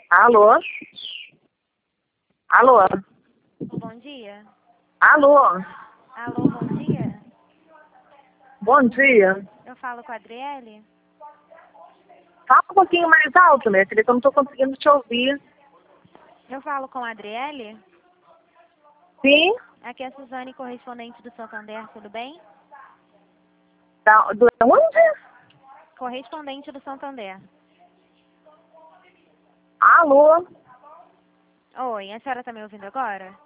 Alô? Alô? Bom dia. Alô? Alô, bom dia. Bom dia. Eu falo com a Adriele? Fala um pouquinho mais alto, minha filha, que eu não estou conseguindo te ouvir. Eu falo com a Adriele? Sim? Aqui é a Suzane, correspondente do Santander, tudo bem? Do onde? Correspondente do Santander. Alô? Oi, a senhora tá me ouvindo agora?